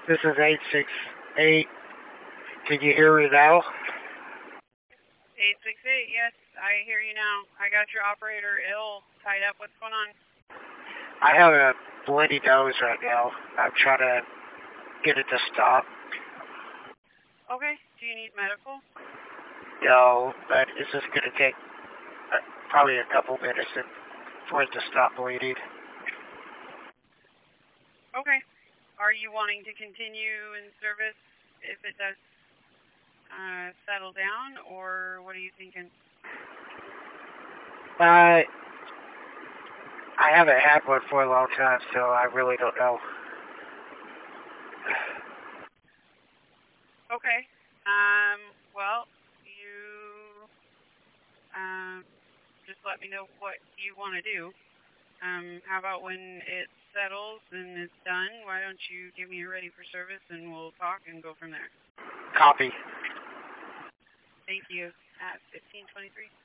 This is 868. Can you hear me now? 868, yes, I hear you now. I got your operator ill, tied up. What's going on? I have a bloody nose right now. I'm trying to get it to stop. Okay, do you need medical? No, but it's just going to take probably a couple minutes for it to stop bleeding. Okay. Are you wanting to continue in service if it does settle down, or what are you thinking? I haven't had one for a long time, so I really don't know. Okay. Well, you just let me know what you want to do. How about when it settles and it's done, why don't you give me a ready for service and we'll talk and go from there. Copy. Thank you. At 1523.